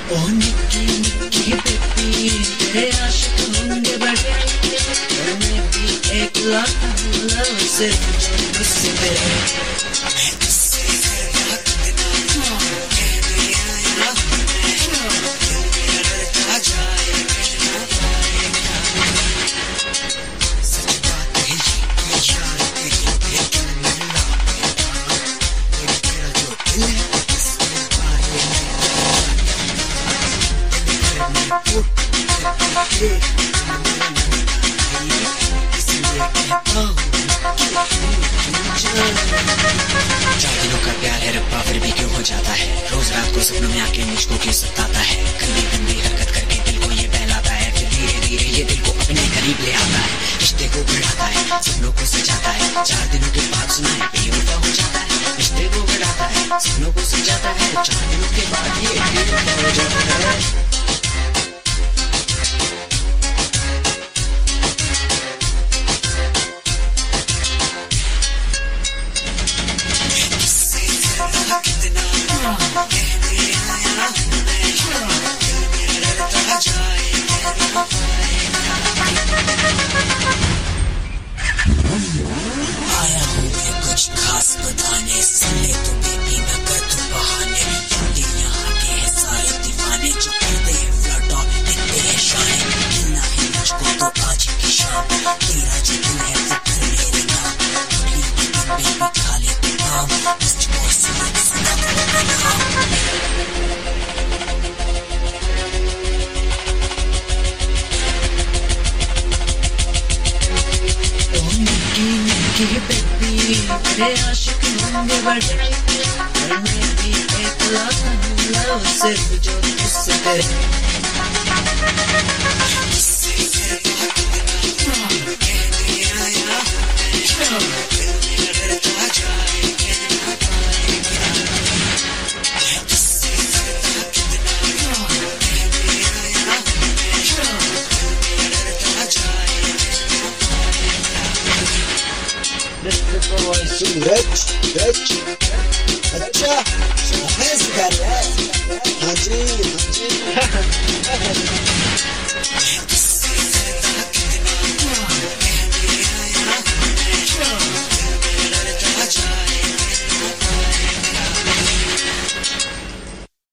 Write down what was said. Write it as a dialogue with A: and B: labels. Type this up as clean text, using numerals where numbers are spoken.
A: ओ Nikki Nikki baby तेरे आशिक होंगे बड़े, और मैं भी एक लौटा हूँ लव से तुझसे तेरे। मैं तुझसे करता कितना कहने आया हूँ मैं, दिल मेरा डरता जाए कहना पाएगा। सच बात है ये यार तेरी दिल मिला मेरा, तेरा जो दिल है इसमें पाएगा। इसलिए कहता हूँ 4 दिनों का प्यार है रब्बा फिर भी क्यों हो जाता है, रोज रात को सपनों में आके मुझको क्यों सताता है। गंदी गंदी हरकत करके दिल को ये बहलाता है, फिर धीरे धीरे ये दिल को अपने करीब ले आता है। रिश्ते को बढ़ाता है, सपनों को सजाता है, 4 दिनों के बाद सुना है बेवफा हो जाता है। रिश्ते को बढ़ाता है, सपनों को सजाता है, 4 दिनों के बाद ये बेवफा हो जाता है। कितना कहने आया हूँ मैं, दिल मेरा डरता जाए कहना पाएगा। आया हूँ मैं कुछ खास बताने, सुन ले तू बेबी ना कर तू बहाने। दिल यहाँ के है सारे दीवाने, जो करते हैं फ्लर्ट और दिखते हैं शान। मिलना है मुझको तो आज की शाम, तेरा जो दिल है वो कर मेरे नाम। बेबी खा ले तू नाम, मुझको सुना सुना तो नाम। ओ निक्की निक्की बेबी तेरे आशिक होंगे बड़े, और मैं भी एक लौटा हूँ लव सिर्फ जो तुझसे तेरे। तुझसे करता कितना कहने आया हूँ मैं, दिल मेरा डरता जाए कहना पाएगा। मैं तुझसे करता कितना कहने आया हूँ मैं, दिल मेरा डरता जाए कहना पाएगा।
B: सूरज अच्छा हमें सिखा रहा है। हाँ जी हाँ जी।